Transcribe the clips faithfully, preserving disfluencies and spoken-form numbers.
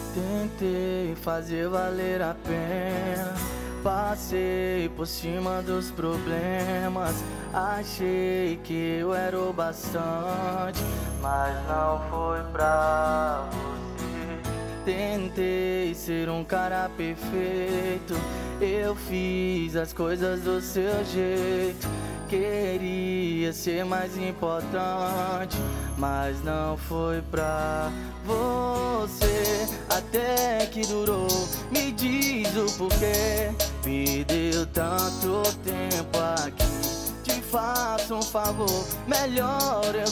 Tentei fazer valer a pena, passei por cima dos problemas. Achei que eu era o bastante, mas não foi pra você. Tentei ser um cara perfeito, eu fiz as coisas do seu jeito. Queria ser mais importante, mas não foi pra você. Até que durou, me diz o porquê. Perdeu tanto tempo aqui, te faço um favor, melhor eu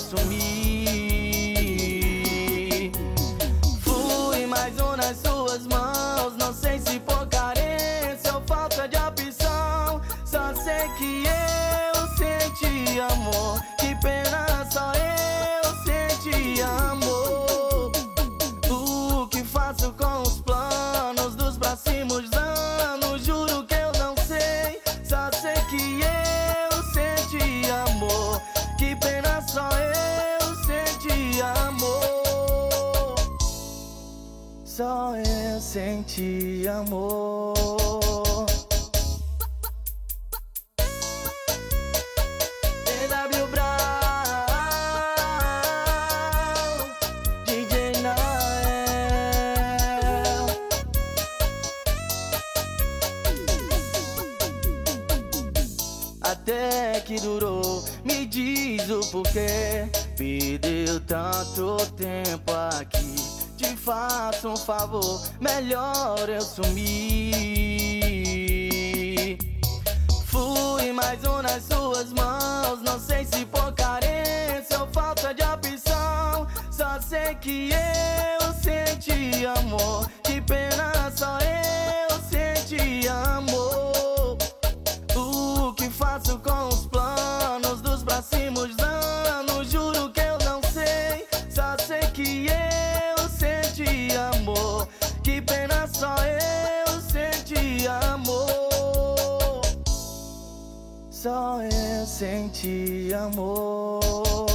sumir. Fui mais um nas suas mãos, não sei se por carência ou falta de opção. Só sei que eu senti amor, que pena só eu senti amor. O que faço com os planos dos próximos anos, juro que eu não sei. Só sei que eu senti amor, que pena só eu senti amor. Só eu senti amor. Até que durou, me diz o porquê. Perdeu tanto tempo aqui, te faço um favor, melhor eu sumir. Fui mais um nas suas mãos, não sei se por carência ou falta de opção. Só sei que eu senti amor, que pena só eu senti amor. O que faço com os planos dos próximos anos, juro que eu não sei. Só sei que eu senti amor, que pena só eu senti amor. Só eu senti amor.